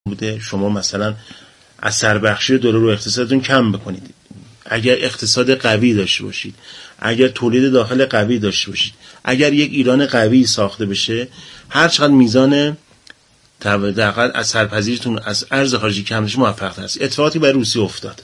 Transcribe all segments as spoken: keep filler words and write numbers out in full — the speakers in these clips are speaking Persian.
بوده شما مثلا اثر بخشی دلار رو اقتصادتون کم بکنید. اگر اقتصاد قوی داشته باشید، اگر تولید داخل قوی داشته باشید، اگر یک ایران قوی ساخته بشه، هر چقدر میزان دقیقاً اثرپذیریتون از ارز خارجی کم بشه موفق تر است. اتفاقی برای روسیه افتاد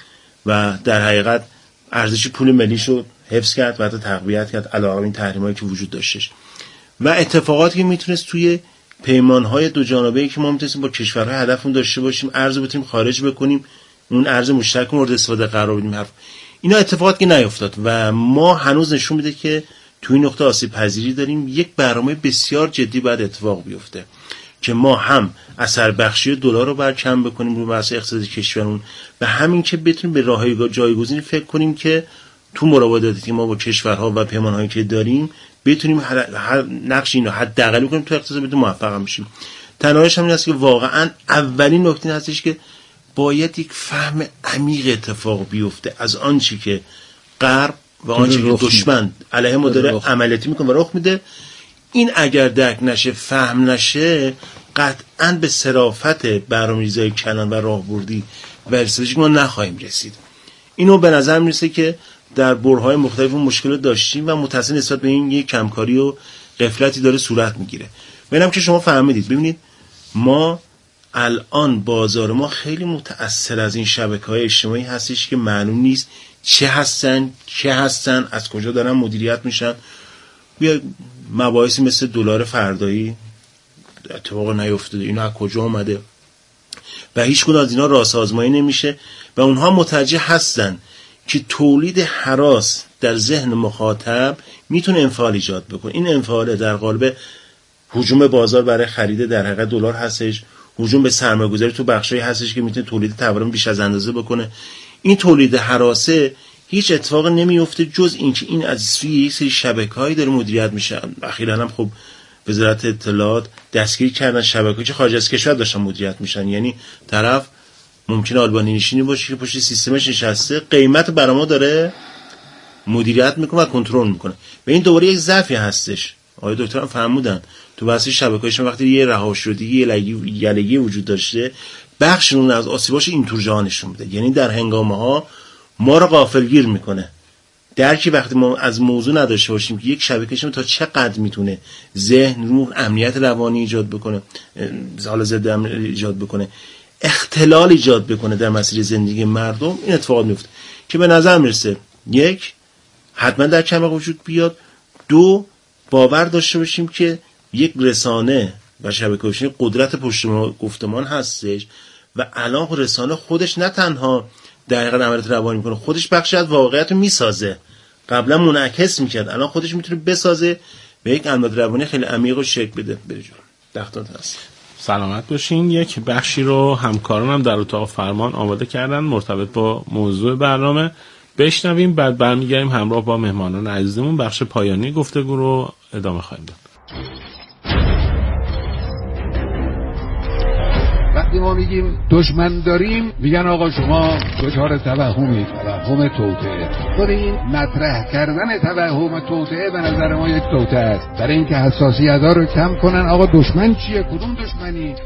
و در حقیقت ارزش پول ملیش رو حفظ کرد و حتی تقویت کرد علاوه بر این تحریمایی که وجود داشتش و اتفاقاتی که میتونست توی پیمانهای دو جانبه‌ای که ما میتونستیم با کشورهای هدفمون داشته باشیم، ارز رو بتونیم خارج بکنیم، اون ارز مشترک مورد استفاده قرار بدیم. حرف اینا اتفاقاتی که نیفتاد و ما هنوز نشون میده که توی این نقطه آسیب پذیری داریم. یک برنامه بسیار جدی باید اتفاق بیفته که ما هم اثر بخشی دلار رو برکم بکنیم رو بحث اقتصادی کشورمون و همین که بتونیم به راههای جایگزینی فکر کنیم که تو مراوداتی که ما با کشورها و پیمانهایی که داریم بتونیم هر, هر نقش اینو حداقل کنیم تو اقتصاد بتونیم موفق بشیم. تنهاییش همین است که واقعا اولین نکته هستش که باید یک فهم عمیق اتفاق بیفته از آنچه که غرب و آنچه که دشمن علیه ما داره عملیاتی میکنه و رخ میده. این اگر درک نشه، فهم نشه، قطعاً به صرافت برنامه‌ریزی کلان و راهبردی و استراتژیک ما نخواهیم رسید. اینو به نظر میرسه که در برهه‌های مختلف مشکل داشتیم و متأسفانه نسبت به این یک کمکاری و غفلتی داره صورت میگیره. ببینم که شما فهمیدید. ببینید ما الان بازار ما خیلی متأثر از این شبکه‌های اجتماعی هستش که معلوم نیست چه هستن، چه هستن، از کجا دارن مدیریت میشن. بیا مباحثی مثل دلار فردایی اتفاق نیفتاده، اینا از کجا اومده و هیچ کدوم از اینا راهسازمانی نمیشه و اونها متوجه هستن که تولید هراس در ذهن مخاطب میتونه انفعال ایجاد بکنه. این انفعال در قالب هجوم بازار برای خرید در حقیقت دلار هستش، هجوم به سرمایه‌گذاری تو بخشایی هستش که میتونه تولید تورم بیش از اندازه بکنه. این تولید هراسه هیچ اتفاق نمیفته جز اینکه این از سوی یک سری شبکه‌ای داره مدیریت میشه. اخیراً هم خب وزارت اطلاعات دستگیر کردن شبکه‌ای که خارج از کشور داشتن مدیریت میشن. یعنی طرف ممکنه آلبانی نشینی باشه که پشت سیستمش نشسته، قیمت برای ما داره مدیریت میکنه و کنترل میکنه و این دوباره یک ضعفی هستش. آقای دکتر هم فرمودن تو بحث شبکه‌ایش وقتی یه رهاشدگی یلگی وجود داشته، بخش اون از آسیباش اینطور جهانشون بوده. یعنی در هنگامه‌ها ما رو غافلگیر میکنه. درکی وقتی ما از موضوع نداشته باشیم که یک شبکه‌ایش تا چقدر میتونه ذهن رو امنیت روانی ایجاد بکنه، حال ضد ایجاد بکنه، اختلال ایجاد بکنه در مسیر زندگی مردم، این اتفاقات میفته که به نظر میرسه یک حتما در کمک وجود بیاد، دو باور داشته باشیم که یک رسانه و شبکه اجتماعی قدرت پشت گفتمان هستش و الان رسانه خودش نه تنها در حقیقت عملیات روانی میکنه، خودش بخشی از واقعیت رو میسازه. قبلا منعکس میکرد، الان خودش میتونه بسازه به یک عملیات روانی خیلی عمیق و شکل بده. برجون دختان هست. سلامت باشین. یک بخشی رو همکارانم در اتاق فرمان آماده کردن مرتبط با موضوع برنامه، بشنویم بعد برمیگردیم همراه با مهمانان عزیزمون بخش پایانی گفتگو رو ادامه خواهیم داد. وقتی ما میگیم دشمن داریم میگن آقا شما دچار توهمی، توهم توطئه. خود این مطرح کردن توهم توطئه به نظر ما یک توطئه است، برای اینکه حساسیت‌ها رو کم کنن. آقا دشمن چیه؟ کدوم دشمنی؟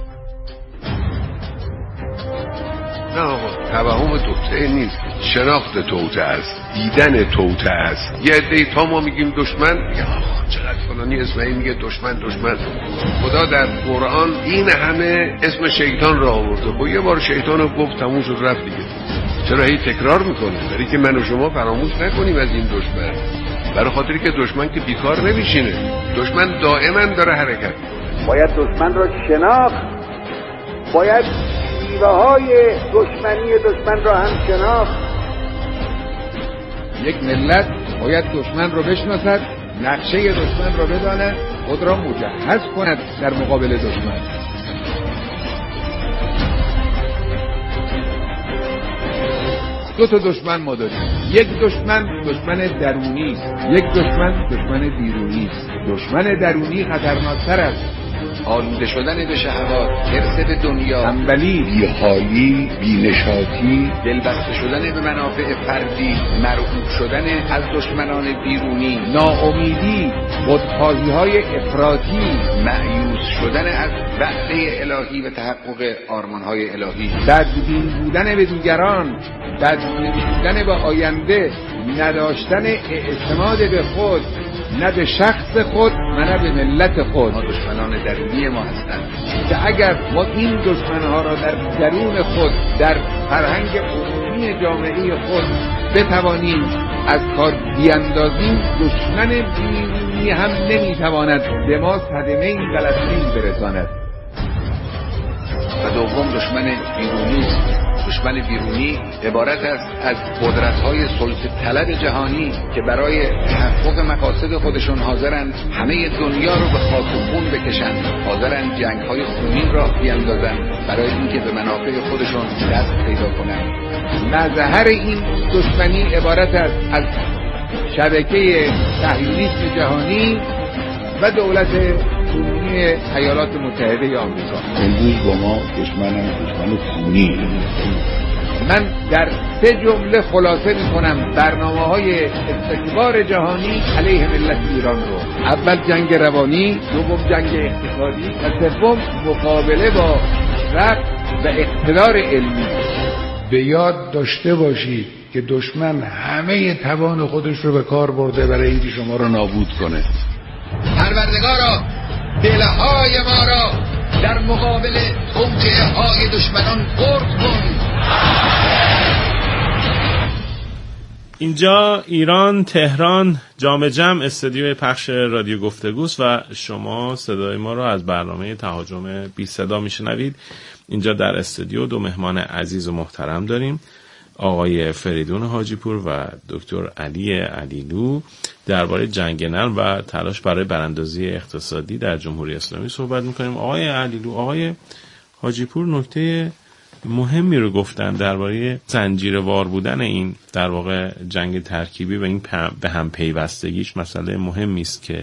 نه آقا توهم توطئه نیست، شناخت توطئه است، دیدن توطئه است. یه عده تا ما میگیم دشمن، یا آقا چقدر فلانی اسماعیل میگه دشمن دشمن. خدا در قرآن این همه اسم شیطان را آورده. خب یه بار شیطان رو گفت تموم شد رفت دیگه. چرا هی تکرار میکنه؟ برای که من و شما فراموش نکنیم از این دشمن، برای خاطری که دشمن که بیکار نمیشینه، دشمن دائما داره حرکت. باید دشمن را شناخت، باید شیوه های دشمنی دشمن را هم شناخت. یک ملت باید دشمن را بشناسد، نقشه دشمن را بداند، خود را مجهز کند در مقابل دشمن. دو تا دشمن ما داریم. یک دشمن دشمن درونی است، یک دشمن دشمن بیرونی است. دشمن درونی خطرناکتر است آلوده شدن به شهوات، حرص به دنیا، تنبلی، بی‌حالی، بی‌نشاطی، دلبسته شدن به منافع فردی، مرعوب شدن از دشمنان بیرونی، ناامیدی، خودخواهی‌های افراطی، مأیوس شدن از وعده الهی و تحقق آرمان‌های الهی، بدبین بودن به دیگران، بدبین بودن به آینده، نداشتن اعتماد به خود، نه به شخص خود و نه به ملت خود. ما دشمنان درونی ما هستند که اگر ما این دشمنها را در درون خود، در فرهنگ عمومی جامعه خود بتوانیم از کار بیاندازیم، دشمن بیرونی هم نمیتواند به ما صدمه غلطی برساند. و دوم دشمن بیرونی است. دشمن بیرونی عبارت است از قدرت‌های سلطه طلب جهانی که برای تحقق مقاصد خودشون حاضرند همه دنیا رو به خاک و خون بکشند، حاضرند جنگ‌های خونین را بیاندازند برای اینکه به منافع خودشون دست پیدا کنند. مظهر این دشمنی عبارت است از شبکه صهیونیسم جهانی و دولت کنونی ایالات متحده آمریکا. امروز با ما دشمنم دشمن خونی. من در سه جمله خلاصه می‌کنم برنامه‌های استکبار جهانی علیه ملت ایران رو. اول جنگ روانی، دوم جنگ اقتصادی و سوم مقابله با رفع و اقتدار علمی. به یاد داشته باشید که دشمن همه توان خودش رو به کار برده برای اینکه شما رو نابود کنه. پروردگارا دلهای ما را در مقابل توطئه های دشمنان خرد کن. اینجا ایران، تهران، جام جم، استودیوی پخش رادیو گفتگوست و شما صدای ما را از برنامه تهاجم بی صدا میشنوید. اینجا در استودیو دو مهمان عزیز و محترم داریم، آقای فریدون حاجی پور و دکتر علی علیلو. درباره جنگ نرم و تلاش برای براندازی اقتصادی در جمهوری اسلامی صحبت میکنیم. آقای علیلو، آقای حاجی پور نکته مهمی رو گفتن درباره زنجیروار بودن این در واقع جنگ ترکیبی و این به هم پیوستگیش مسئله مهمی است که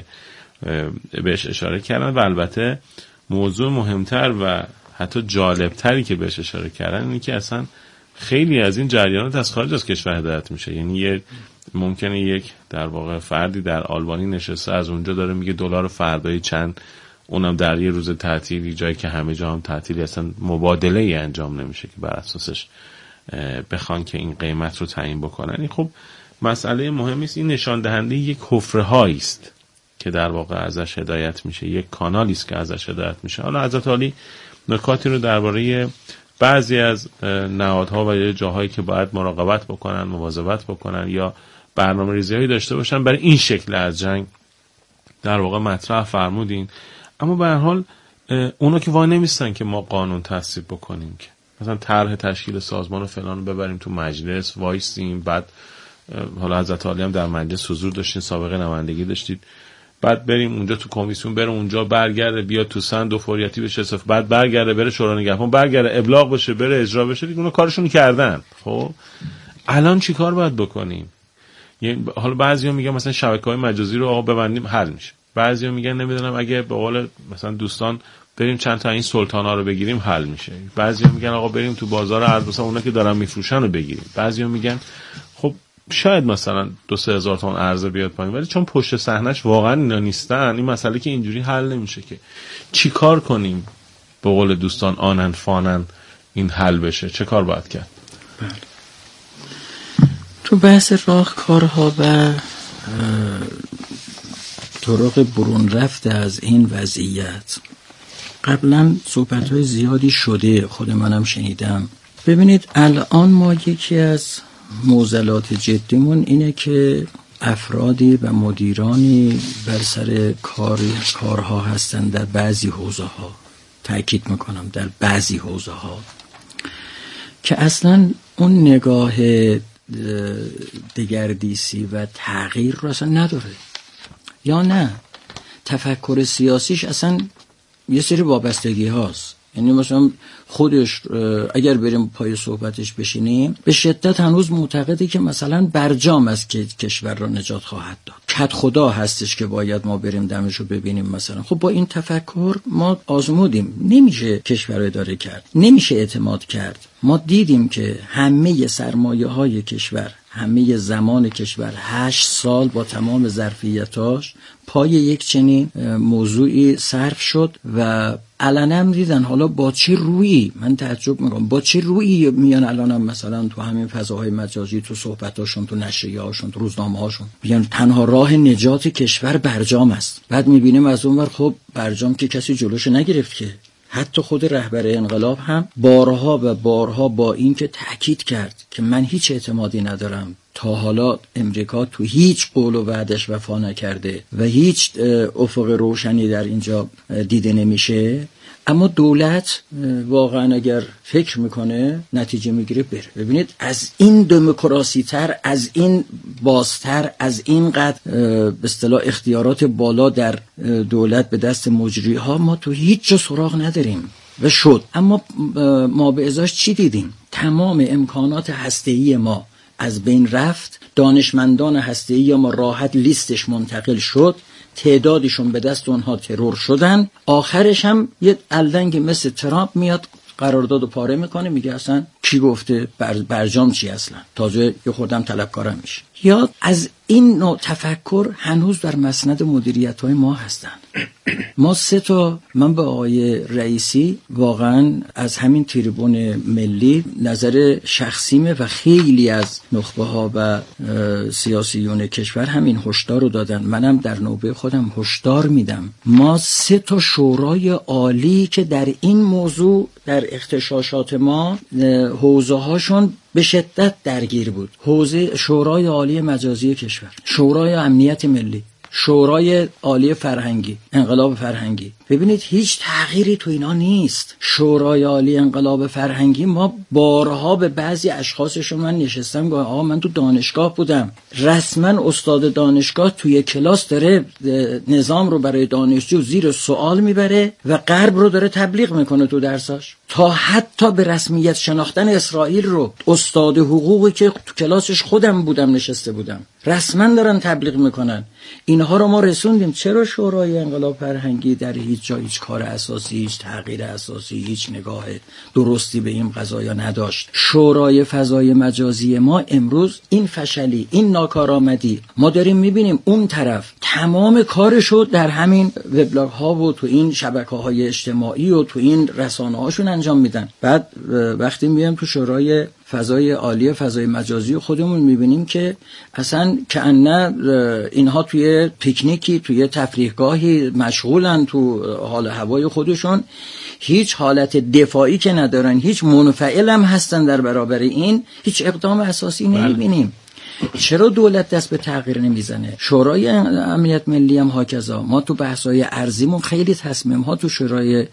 بهش اشاره کردن و البته موضوع مهمتر و حتی جالبتری که بهش اشاره کردن اینه که اصلا خیلی از این جریانات از خارج از کشور هدایت میشه. یعنی یه ممکنه یک در واقع فردی در آلبانی نشسته از اونجا داره میگه دلار فردایی چند، اونم در یه روز تعطیلی، جایی که همه جا هم تعطیلی، اصلا مبادله ای انجام نمیشه که بر اساسش بخوان که این قیمت رو تعیین بکنن. این خب مسئله مهمی است. این نشان دهنده یک حفره هایی است که در واقع ازش هدایت میشه، یک کانالی است که ازش هدایت میشه. حالا حضرت عالی نکاتی رو درباره بعضی از نهادها و جاهایی که باید مراقبت بکنن، مواظبت بکنن یا برنامه‌ریزی‌هایی داشته باشن برای این شکل از جنگ در واقع مطرح فرمودین. اما به هر حال اونا که وای نمیستن که ما قانون تصویب بکنیم، که مثلا طرح تشکیل سازمان و فلان رو ببریم تو مجلس وایسیم، بعد حالا حضرت عالی هم در مجلس حضور داشتین، سابقه نمایندگی داشتید، بعد بریم اونجا تو کمیسیون، بره اونجا برگرده بیاد تو سند و فوریتی بشه صفر، بعد برگرده بره شورای نگهبان، برگرده ابلاغ بشه، بره اجرا بشه. دیگه اونا کارشون کردن. خب الان چیکار باید بکنیم؟ یعنی حالا بعضیا میگن مثلا شبکه‌های مجازی رو آقا ببندیم حل میشه، بعضیا میگن نمیدونم اگه به قول مثلا دوستان بریم چند تا این سلطانا رو بگیریم حل میشه، بعضیا میگن آقا بریم تو بازار ارز مثلا اونا که دارن میفروشن رو بگیریم، بعضیا میگن خب شاید مثلا دو سه هزار تومان ارز بیاد پایین، ولی چون پشت صحنه‌اش واقعا اینا نیستن این مسئله که اینجوری حل نمیشه. که چی کار کنیم به قول دوستان آنن فانن این حل بشه؟ چه کار باید کرد؟ بله. تو بحث راهکارها و طرق برون رفت از این وضعیت قبلا صحبت‌های زیادی شده، خود منم شنیدم. ببینید الان ما یکی از معضلات جدیمون اینه که افرادی و مدیرانی بر سر کار کارها هستن در بعضی حوزه ها، تأکید میکنم در بعضی حوزه ها، که اصلا اون نگاه دگردیسی و تغییر رو اصلا نداره، یا نه تفکر سیاسیش اصلا یه سری وابستگی هاست. یعنی مثلا خودش اگر بریم پای صحبتش بشینیم به شدت هنوز معتقده که مثلا برجام است که کشور را نجات خواهد داد، کد خدا هستش که باید ما بریم دمشو ببینیم مثلا. خب با این تفکر ما آزمودیم، نمیشه کشور رو اداره کرد، نمیشه اعتماد کرد. ما دیدیم که همه سرمایه های کشور، همه زمان کشور هشت سال با تمام ظرفیتاش پای یک چنین موضوعی صرف شد و علنا هم دیدن. حالا با چه رویی، من تعجب میکنم با چه رویی میان الانم مثلا تو همین فضاهای مجازی، تو صحبتاشون، تو نشریه‌هاشون، تو روزنامه‌هاشون میگن تنها راه نجات کشور برجام است. بعد میبینیم از اونور خب برجام که کسی جلوش نگرفت که، حتی خود رهبر انقلاب هم بارها و بارها با این که تأکید کرد که من هیچ اعتمادی ندارم، تا حالا امریکا تو هیچ قول و وعدش وفا نکرده و هیچ افق روشنی در اینجا دیده نمیشه، اما دولت واقعا اگر فکر میکنه نتیجه میگیره بره. ببینید از این دموکراسی تر، از این بازتر، از این قدر به اصطلاح اختیارات بالا در دولت به دست مجری ها ما تو هیچ جا سراغ نداریم و شد. اما ما به ازاش چی دیدیم؟ تمام امکانات هسته‌ای ما از بین رفت، دانشمندان هسته‌ای ما راحت لیستش منتقل شد، تعدادشون به دست اونها ترور شدن، آخرش هم یه الدنگ مثل ترامپ میاد قراردادو پاره میکنه، میگه اصلا کی گفته بر برجام چی اصلا، تازه یه خوردم طلبکارم میشه. یا از این نوع تفکر هنوز در مسند مدیریت‌های ما هستن. ما سه تا، من به آقای رئیسی واقعا از همین تریبون ملی نظر شخصیمه و خیلی از نخبه ها و سیاسیون کشور همین هشدار رو دادن، منم در نوبه خودم هشدار میدم. ما سه تا شورای عالی که در این موضوع در اختشاشات ما حوزه هاشون به شدت درگیر بود، حوزه شورای عالی مجازی کشور، شورای امنیت ملی، شورای عالی فرهنگی، انقلاب فرهنگی. ببینید هیچ تغییری تو اینا نیست. شورای عالی انقلاب فرهنگی ما بارها به بعضی اشخاصشون من نشستم گفتم آقا من تو دانشگاه بودم، رسما استاد دانشگاه توی کلاس داره نظام رو برای دانشجو زیر سوال میبره و غرب رو داره تبلیغ میکنه تو درساش، تا حتی به رسمیت شناختن اسرائیل رو استاد حقوقی که تو کلاسش خودم بودم نشسته بودم رسما دارن تبلیغ میکنن. اینها رو ما رسوندیم. چرا شورای انقلاب فرهنگی در هیچ جا هیچ کار اساسی، هیچ تغییر اساسی، هیچ نگاه درستی به این قضایا نداشت؟ شورای فضای مجازی ما امروز این فشلی، این ناکارآمدی ما داریم میبینیم. اون طرف تمام کارشو در همین وبلاگ ها و تو این شبکه های اجتماعی و تو این رسانه هاشون انجام میدن. بعد وقتی میایم تو شورای فضای عالی فضای مجازی خودمون میبینیم که اصلا کأنه اینها توی پیکنیکی، توی تفریحگاهی مشغولن، تو حال هوای خودشون، هیچ حالت دفاعی که ندارن، هیچ منفعل هم هستن در برابر این، هیچ اقدام اساسی نمیبینیم. چرا دولت دست به تغییر نمیزنه؟ شورای امنیت ملی هم هاکذا. ما تو بحث‌های ارزیمون خیلی تصمیم‌ها تو شورای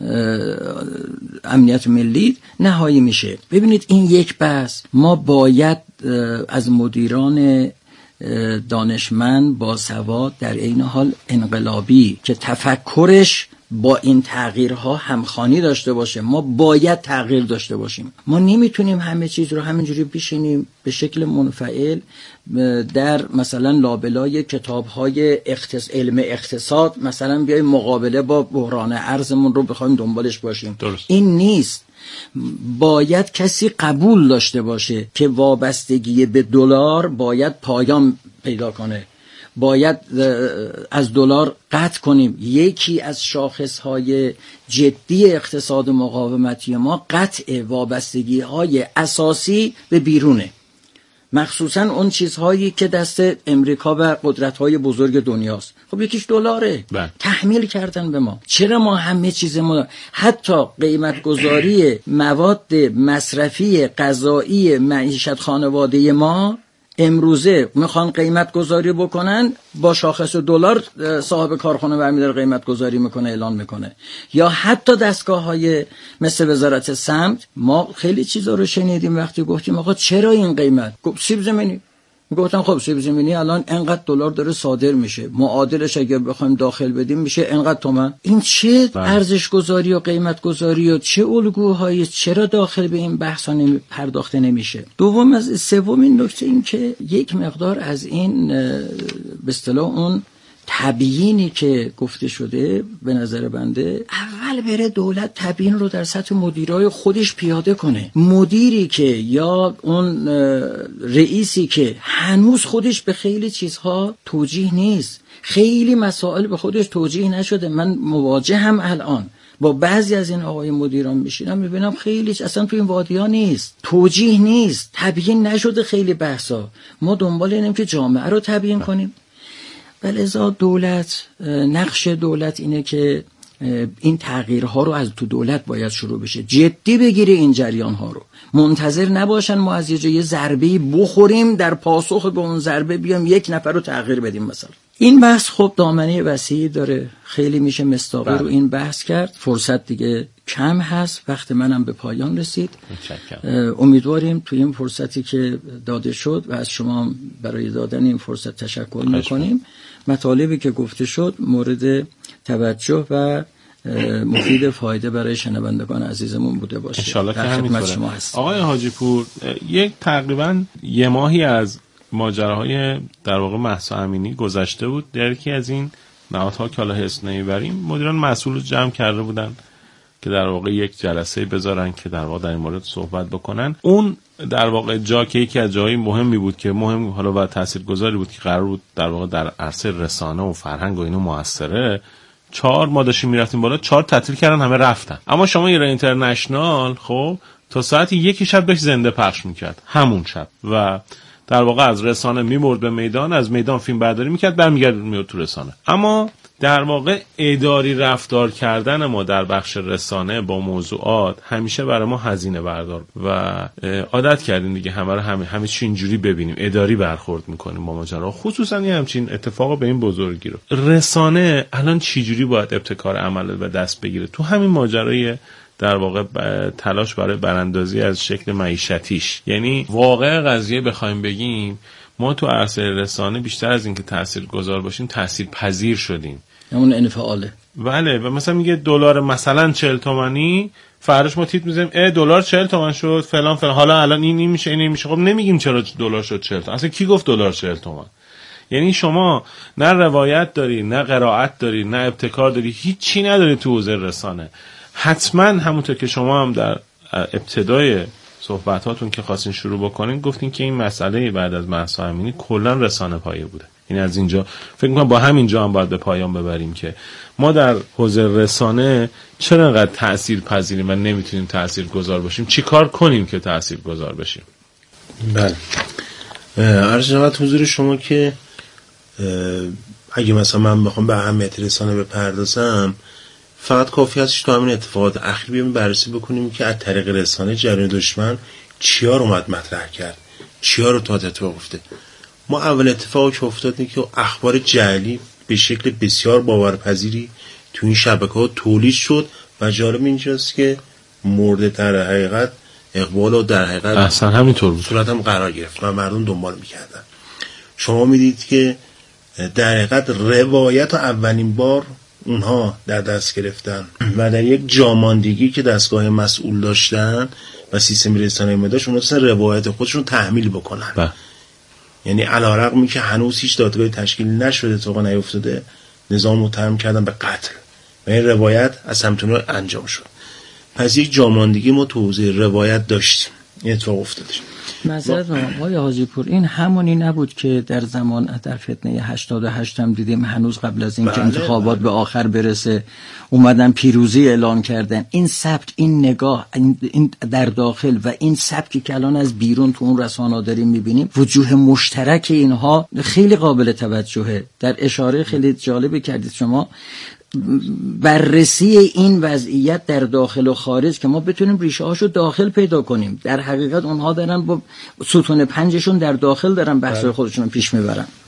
امنیت ملی نهایی میشه. ببینید این یک بحث ما باید از مدیران دانشمند با سواد در عین حال انقلابی که تفکرش با این تغییرها همخوانی داشته باشه، ما باید تغییر داشته باشیم. ما نمیتونیم همه چیز رو همینجوری بشینیم به شکل منفعل در مثلا لابلای کتاب‌های اختص... علم اقتصاد مثلا بیایم مقابله با بحران ارزمون رو بخوایم دنبالش باشیم. درست. این نیست. باید کسی قبول داشته باشه که وابستگی به دلار باید پایان پیدا کنه، باید از دلار قطع کنیم. یکی از شاخصهای جدی اقتصاد مقاومتی ما قطع وابستگی‌های اساسی به بیرونه، مخصوصا اون چیزهایی که دست امریکا و قدرت‌های بزرگ دنیاست. خب یکیش دلاره. تحمیل کردن به ما. چرا ما همه چیز ما، حتی قیمت گذاری مواد مصرفی غذایی معیشت خانواده ما امروزه میخوان قیمت گذاری بکنن، با شاخص دلار صاحب کارخانه برمیداره قیمت گذاری میکنه، اعلان میکنه. یا حتی دستگاه های مثل وزارت سمت، ما خیلی چیزا رو شنیدیم وقتی گفتیم آقا چرا این قیمت؟ سیب زمینی میگفتن خب سیب زمینی الان انقدر دلار داره صادر میشه، معادلش اگر بخوایم داخل بدیم میشه انقدر تومن. این چه ارزش گذاری و قیمت گذاری و چه الگوهایی، چرا داخل به این بحثا نمی پرداخته نمیشه؟ دوم از سومین نکته این که یک مقدار از این به اصطلاح اون تبیینی که گفته شده به نظر بنده اول بره دولت تبیین رو در سطح مدیرای خودش پیاده کنه. مدیری که یا اون رئیسی که هنوز خودش به خیلی چیزها توجیه نیست، خیلی مسائل به خودش توجیه نشده. من مواجه هم الان با بعضی از این آقای مدیران میشینم میبینم خیلی اصلا تو این وادی‌ها نیست، توجیه نیست، تبیین نشده خیلی بحثا. ما دنبال اینیم که جامعه رو تبیین کنیم. ولذا دولت، نقش دولت اینه که این تغییرها رو از تو دولت باید شروع بشه، جدی بگیره این جریانها رو، منتظر نباشن ما از یه جای ضربه‌ای بخوریم در پاسخ به اون ضربه بیام یک نفر رو تغییر بدیم مثلا. این بحث خب دامنه وسیعی داره، خیلی میشه مستاقی رو این بحث کرد. فرصت دیگه کم هست، وقت منم به پایان رسید. امیدواریم تو این فرصتی که داده شد و از شما برای دادن این فرصت تشکر میکنیم، مطالبی که گفته شد مورد توجه و مفید فایده برای شنوندگان عزیزمون بوده باشه. انشالله که همینطوره. آقای حاجی پور، یک تقریبا یه ماهی از ماجراهای در واقع مهسا امینی گذشته بود. در یکی از این نهادها که حالا اسم نمیبریم، مدیران مسئول رو جمع کرده بودن که در واقع یک جلسه بذارن که در واقع در این مورد صحبت بکنن. اون در واقع جا که یکی از جاهای مهمی بود که مهم حالا و تاثیرگذاری بود که قرار بود در واقع در عرصه رسانه و فرهنگ و اینو موثره، چهار ما داشتیم میرفتیم بالا، چهار تعطیل کردن، همه رفتن. اما شما ایران اینترنشنال خب تا ساعت یکی شب داشت زنده پخش میکرد همون شب و در واقع از رسانه میبرد به میدان، از میدان فیلم برداری میکرد، برمیگرد میاد تو رسانه. اما در واقع اداری رفتار کردن ما در بخش رسانه با موضوعات همیشه برای ما هزینه بردار و عادت کردیم دیگه همه رو همه همه چی اینجوری ببینیم، اداری برخورد میکنیم با ماجرا. خصوصا یه همچین اتفاق به این بزرگی رو رسانه الان چی جوری باید ابتکار عمل به دست بگیره تو همین ماجرای در واقع تلاش برای براندازی از شکل معیشتیش. یعنی واقع قضیه بخوایم بگیم ما تو عرصه رسانه بیشتر از اینکه تاثیرگذار باشیم تاثیرپذیر شدیم. همون انفعاله. بله، و مثلا میگه دلار مثلا چهل تومانی، فرداش ما تیت میزنیم اه دلار چهل تومن شد فلان فلان، حالا الان این این میشه این این میشه. خب نمیگیم چرا دلار شد چهل تومن، اصلا کی گفت دلار چهل تومن؟ یعنی شما نه روایت داری، نه قرائت داری، نه ابتکار داری، هیچی نداری تو حوزه رسانه. حتما همونطور که شما هم در ابتدای صحبتاتون که خواستین شروع بکنین گفتین که این مسئله بعد از مهسا امینی کلا رسانه پایه بوده. این از اینجا فکر می‌کنم با همینجا هم باید به پایان ببریم که ما در حوزه رسانه چرا انقدر تاثیرپذیریم و نمیتونیم تاثیرگذار باشیم، چی کار کنیم که تاثیرگذار بشیم. بله، عرض شود حضور شما که اگه مثلا من بخوام به اهمیت رسانه بپردازم، فقط کافی هستش تو همین اتفاقات اخیر بیایم بررسی بکنیم که از طریق رسانه جریان دشمن چیا رو اومد مطرح کرد، چیا رو تا اتفاق افتاد. ما اول اتفاقی که افتاد اینه که اخبار جعلی به شکل بسیار باورپذیری تو این شبکه‌ها تولید شد و جالب اینجاست که مورد در حقیقت اقبال و در حقیقت اصلا همینطور بود، صورت هم قرار گرفت و مردم دنبال می‌کردن. شما می‌دید که در حقیقت روایت و اولین بار اونها در دست گرفتن و در یک جاماندگی که دستگاه مسئول داشتن و سیستم رسانه‌ای داشت، اونها داشتن روایت خودشون تحمیل بکنن. با. یعنی علی‌رغمی که هنوز هیچ دادگاهی تشکیل نشده، اتفاقا نیفتاده، نظام متهم کردن به قتل و این روایت از سمتون انجام شد. پس یک جاماندگی ما تو حوزه روایت داشتیم، این اتفاق افتاده. معذرت میخوام آقای حاجی پور، این همونی نبود که در زمان در فتنه هشتاد و هشت هم دیدیم، هنوز قبل از این که انتخابات به آخر برسه اومدن پیروزی اعلان کردن. این سبک، این نگاه، این در داخل و این سبکی که الان از بیرون تو اون رسانه‌ها داریم میبینیم، وجوه مشترک اینها خیلی قابل توجهه. در اشاره خیلی جالبی کردید شما، بررسی این وضعیت در داخل و خارج که ما بتونیم ریشه هاشو داخل پیدا کنیم. در حقیقت اونها دارن با ستون پنجشون در داخل دارن بحث خودشون پیش میبرن.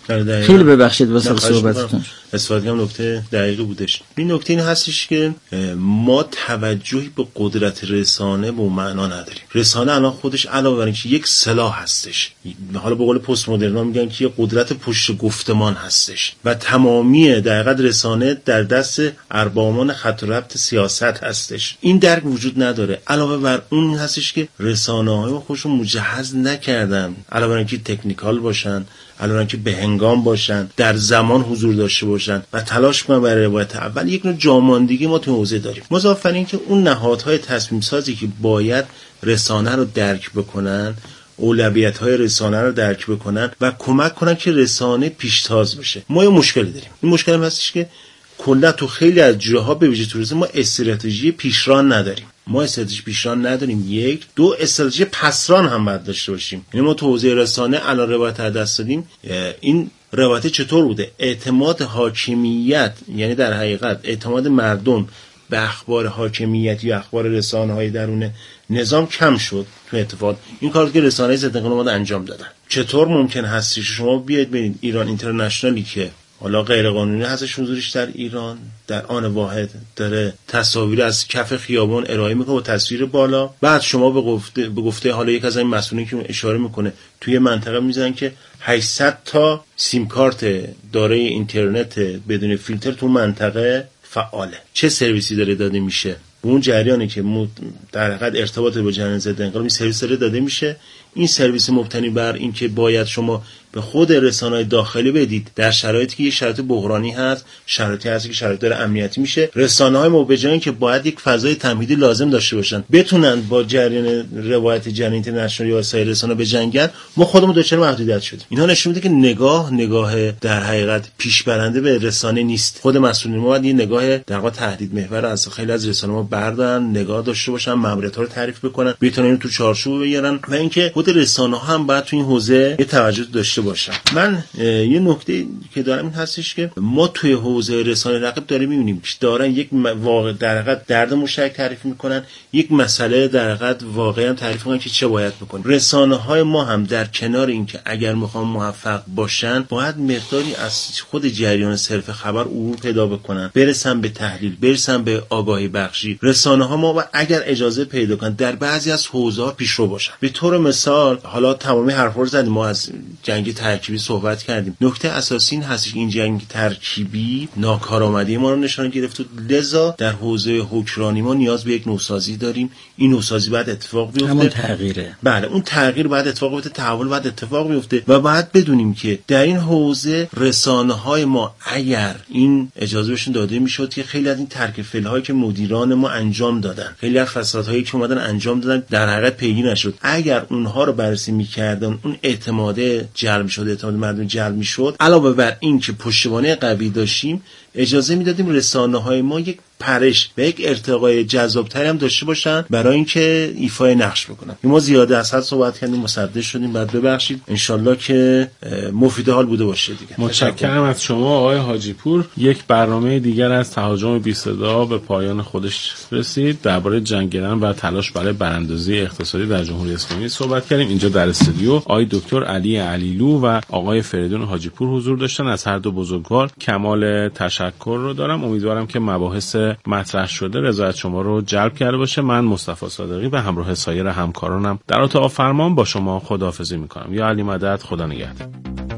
خیلی ببخشید واسه صحبتتون. استفاده هم نکته دقیقی بودش. این نکته این هستش که ما توجهی به قدرت رسانه به معنا نداریم. رسانه الان خودش علاوه بر اینکه یک سلاح هستش، حالا به قول پست مدرنا میگن که یه قدرت پشت گفتمان هستش و تمامی دقیقاً رسانه در دست اربابان خط و ربط سیاست هستش. این درک وجود نداره. علاوه بر اون هستش که رسانه‌های ما خودشون مجهز نکردن، علاوه بر اینکه تکنیکال باشن، علاوه بر اینکه به هنگام باشن، در زمان حضور داشته باشن و تلاش کنن برای روایت اول. یک نوع جاماندگی ما تو حوزه داریم. مضافاً اینکه اون نهادهای تصمیم سازی که باید رسانه رو درک بکنن، اولویت‌های رسانه رو درک بکنن و کمک کنن که رسانه پیشتاز بشه. ما یه مشکلی داریم. این مشکل هم هستش که کلا تو خیلی از جاها به ویژه تو ما استراتژی پیشران نداریم. ما استراتژی پیشران نداریم. یک دو استراتژی پسران هم باید داشته باشیم. یعنی ما تو حوزه رسانه الان روایت از دست دادیم. این روایت چطور بوده؟ اعتماد حاکمیت، یعنی در حقیقت اعتماد مردم به اخبار حاکمیتی و اخبار رسانه‌های درون نظام کم شد تو اتفاق. این کاری که رسانه‌های ضد انقلاب انجام دادن. چطور ممکن هست شما بیاید ببینید ایران اینترنشنالی که حالا غیر قانونی هستش حضورش در ایران، در آن واحد داره تصاویر از کف خیابان ارائه میکنه با تصویر بالا، بعد شما به گفته به گفته حالا یک از این مسئولین که اشاره میکنه توی منطقه میزنن که هشتصد تا سیم کارت دارای اینترنت بدون فیلتر تو منطقه فعاله. چه سرویسی داره داده میشه؟ اون جریانی که در حقیقت ارتباط با جریان ضد انقلاب این سرویس داره داده میشه. این سرویس مبتنی بر این که باید شما به خود رسانه‌های داخلی بدید در شرایطی که یه شرایط بحرانی هست، شرایطی هست که شرایط داره امنیتی میشه، رسانه‌های ما به جای اینکه باید یک فضای تمهیدی لازم داشته باشن بتونن با جریان روایت جریان اینترنشنال یا سایر رسانه بجنگن، ما خودمون دچار محدودیت شدیم. اینها نشون میده که نگاه نگاه در حقیقت پیشبرنده به رسانه نیست. خود مسئولین ما باید یه نگاه در واقع تهدید محور از خیلی از رسانه ما بردارن، نگاه داشته باشن، ماموریت‌ها رو تعریف بکنن، بتونن تو چارچوب بیارن و اینکه خود رسانه‌ها هم باید تو این حوزه یه توجه داشته باشن. من یه نکته که دارم این هستش که ما توی حوزه رسانه رقیب داریم می‌بینیم که دارن یک واقع در حقیقت درد مشترک تعریف می‌کنن، یک مسئله در حقیقت واقعی هم تعریف می‌کنن که چه باید بکنیم. رسانه‌های ما هم در کنار اینکه اگر می‌خوام موفق باشن باید مقداری از خود جریان صرف خبر عبور پیدا بکنن، برسن به تحلیل، برسن به آگاهی بخشی. رسانه‌ها ما اگر اجازه پیدا کنن در بعضی از حوزه‌ها پیشرو باشن. به طور مثال حالا تمامی حرفا رو زدیم، ما از جنگ ترکیبی صحبت کردیم. نکته اساسی این هست که این جنگ ترکیبی ناکارآمدی ما رو نشانه گرفت، لذا در حوزه حکمرانی ما نیاز به یک نوسازی داریم. این نوسازی بعد اتفاق بیفته، همون تغییره. بله، اون تغییر بعد اتفاق بیفته، تحول بعد اتفاق بیفته و بعد بدونیم که در این حوزه رسانه‌های ما اگر این اجازه بهشون داده میشد که خیلی از این ترک فعل‌هایی که مدیران ما انجام دادن، خیلی از فسادهایی که اومدن انجام دادن در حقیقت پیگیری نشد، اگر اونها رو بررسی می‌کردن اون اعتماد جلب می‌شد، اعتماد مردم جلب می‌شد، علاوه بر این که پشتوانه قوی داشتیم اجازه میدادیم رسانه‌های ما یک پرش و یک ارتقای جذاب‌تری هم داشته باشن برای اینکه ایفای نقش بکنن. ما زیاده از حد صحبت کردیم، مصدق شدیم، بعد ببخشید. انشالله که مفید حال بوده باشه دیگه. متشکرم از شما آقای حاجی پور. یک برنامه دیگر از تهاجم بی صدا به پایان خودش رسید. درباره جنگیدن و تلاش برای براندازی اقتصادی در جمهوری اسلامی صحبت کردیم. اینجا در استودیو آقای دکتر علی علیلو و آقای فریدون حاجی پور حضور داشتن. از هر دو بزرگوار کمال تشکر رو دارم. امیدوارم که مباحث مطرح شده رضایت شما رو جلب کرده باشه. من مصطفی صادقی به همراه سایر همکارانم در اتاق فرمان با شما خداحافظی میکنم. یا علی مدد، خدا نگهدار.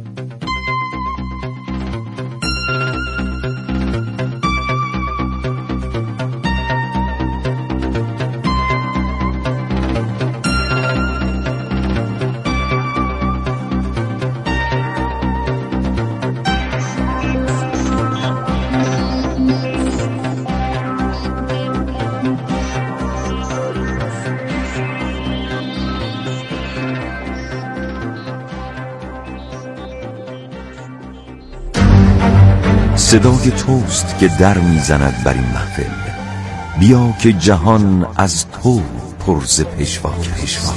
صدای توست که در میزند بر این محفل. بیا که جهان از تو پرز پشواک پشواک.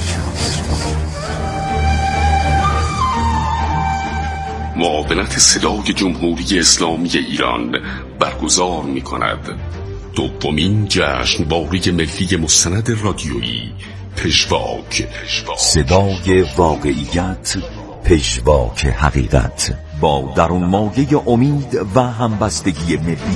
معاونت صدای جمهوری اسلامی ایران برگزار می کند دومین جشنواره ملی مستند رادیویی پشواک. صدای واقعیت، پشواک حقیقت. با درون مایه امید و همبستگی ملی.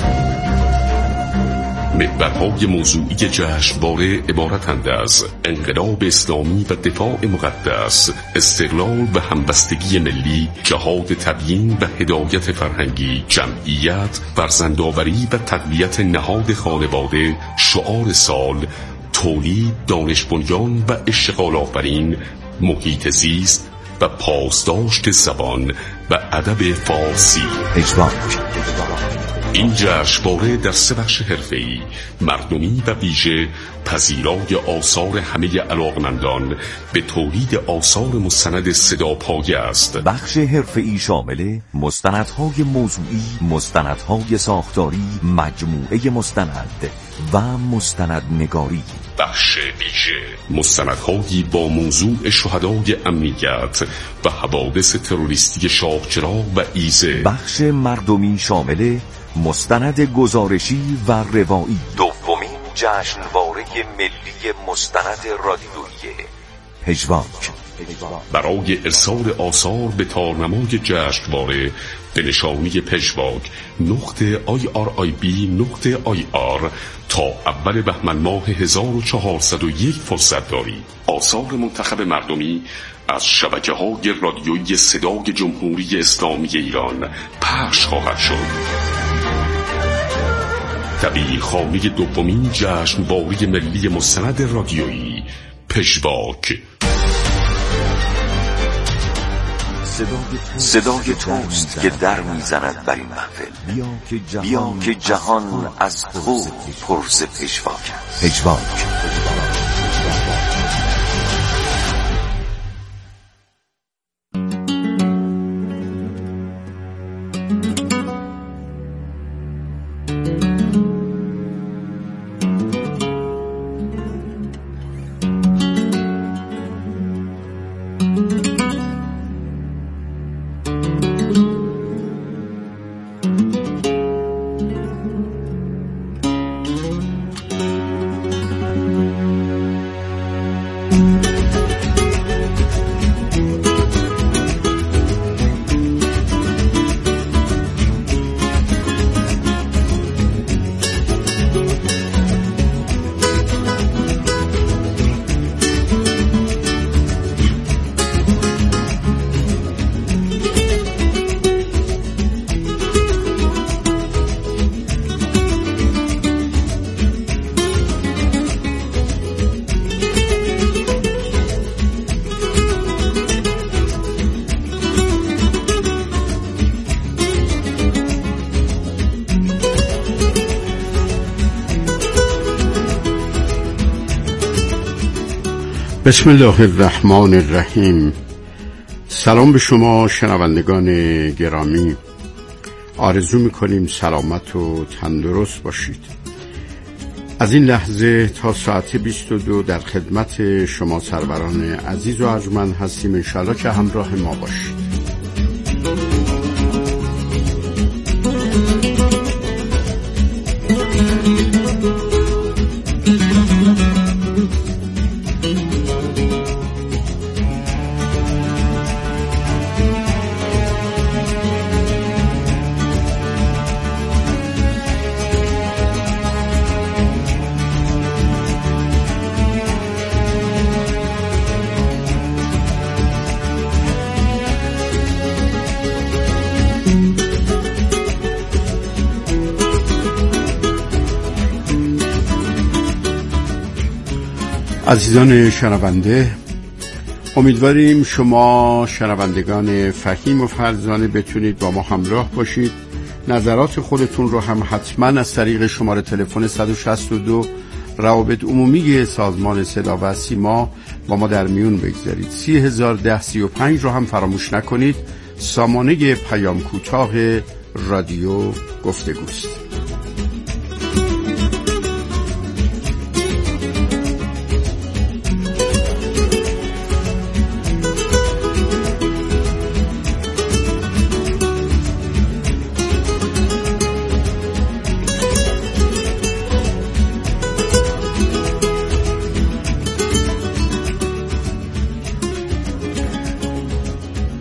محورهای موضوعی جشنواره عبارتند از انقلاب اسلامی و دفاع مقدس، استقلال و همبستگی ملی، جهاد تبیین و هدایت فرهنگی، جمعیت، فرزندآوری و تقویت نهاد خانواده، شعار سال، تولید، دانش بنیان و اشتغال آفرین، محیط زیست و پاسداشت زبان و ادب فارسی. پژواک. این جشنواره در سه بخش حرفه‌ای، مردمی و ویژه، پذیرای آثار همه علاقمندان به تولید آثار مستند صداپایه است. بخش حرفه‌ای شامل مستندهای موضوعی، مستندهای ساختاری، مجموعه مستند و مستندنگاری. بخش ویژه، مستندهایی با موضوع شهدای امنیت و حوادث تروریستی شاهچراغ و ایزه. بخش مردمی شامل مستند گزارشی و روایی. دومین جشنواره ملی مستند رادیویی پژواک. برای ارسال آثار به تارنمای جشنواره به نشانی پژواک نقطه آی آر آی بی نقطه آی آر تا اول بهمن ماه هزار و چهارصد و یک فرصت دارید. آثار منتخب مردمی از شبکه‌های رادیویی صدای جمهوری اسلامی ایران پخش خواهد شد. دبیرخانه دومین جشنواره ملی مستند رادیویی پژواک. صدای توست که در میزند بر این محفل. بیا که جهان از تو پرس پژواک است. پژواک. بسم الله الرحمن الرحیم. سلام به شما شنوندگان گرامی، آرزو میکنیم سلامت و تندرست باشید. از این لحظه تا ساعت بیست و دو در خدمت شما سروران عزیز و ارجمند هستیم. انشاءالله که همراه ما باشید. عزیزان شنونده، امیدواریم شما شنوندگان فهیم و فرزانه بتونید با ما همراه باشید. نظرات خودتون رو هم حتما از طریق شماره تلفن صد و شصت و دو روابط عمومی سازمان صدا و سیما با ما در میون بگذارید. سی هزار ده سی و پنج رو هم فراموش نکنید. سامانه پیام کوتاه رادیو گفتگوست.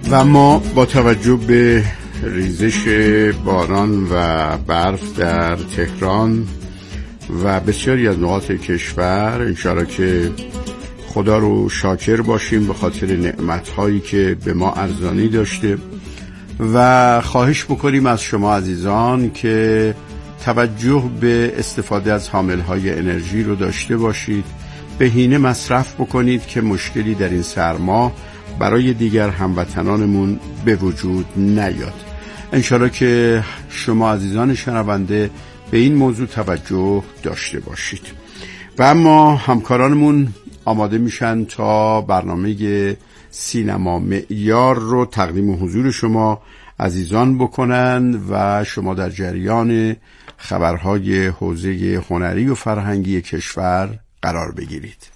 و ما با توجه به ریزش باران و برف در تهران و بسیاری از نقاط کشور انشاءالله که خدا رو شاکر باشیم به خاطر نعمت‌هایی که به ما ارزانی داشته و خواهش بکنیم از شما عزیزان که توجه به استفاده از حامل‌های انرژی رو داشته باشید، بهینه مصرف بکنید که مشکلی در این سرما برای دیگر هموطنانمون به وجود نیاد. انشاءالله که شما عزیزان شنونده به این موضوع توجه داشته باشید. و اما همکارانمون آماده میشن تا برنامه سینما معیار رو تقدیم حضور شما عزیزان بکنن و شما در جریان خبرهای حوزه هنری و فرهنگی کشور قرار بگیرید.